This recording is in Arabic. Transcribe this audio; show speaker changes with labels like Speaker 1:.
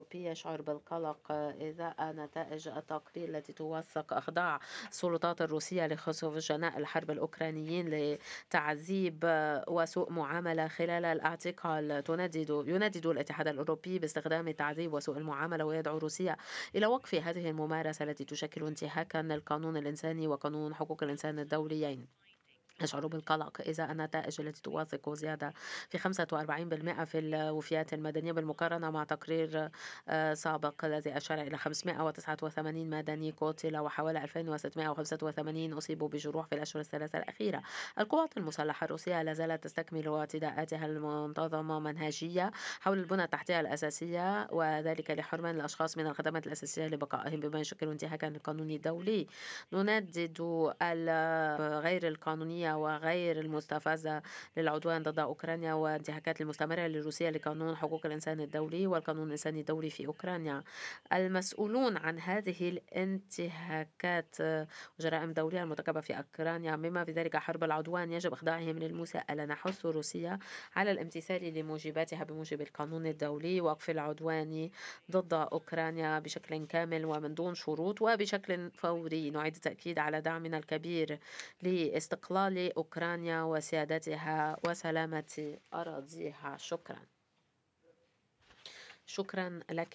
Speaker 1: الأوروبي يشعر بالقلق إزاء نتائج التقرير التي توثق إخضاع السلطات الروسية لخسوفجناء الحرب الأوكرانيين لتعذيب وسوء معاملة خلال الاعتقال. يندد الاتحاد الأوروبي باستخدام التعذيب وسوء المعاملة، ويدعو روسيا إلى وقف هذه الممارسة التي تشكل انتهاكا للقانون الإنساني وقانون حقوق الإنسان الدوليين. يشعر بالقلق إزاء النتائج التي توثق زيادة في 45% في الوفيات المدنية بالمقارنة مع تقرير سابق الذي أشار إلى 589 مدني قتل وحوالي 2685 أصيبوا بجروح في الأشهر الثلاثة الأخيرة. القوات المسلحة الروسية لا زالت تستكمل اعتداءاتها المنتظمة منهجية حول البنى التحتية الأساسية، وذلك لحرمان الأشخاص من الخدمات الأساسية لبقائهم، بما يشكل انتهاكا للقانون الدولي. نندد غير القانونية وغير المستفزة للعدوان ضد أوكرانيا وانتهاكات المستمرة لروسيا لقانون حقوق الإنسان الدولي والقانون الإنساني الدولي في أوكرانيا. المسؤولون عن هذه الانتهاكات وجرائم دولية المرتكبة في أوكرانيا، مما في ذلك حرب العدوان، يجب إخضاعهم للمساءلة. نحث روسيا على الامتثال لموجباتها بموجب القانون الدولي، وقف العدوان ضد أوكرانيا بشكل كامل ومن دون شروط وبشكل فوري. نعيد التأكيد على دعمنا الكبير لاستقلال أوكرانيا وسيادتها وسلامة أراضيها. شكرا لك.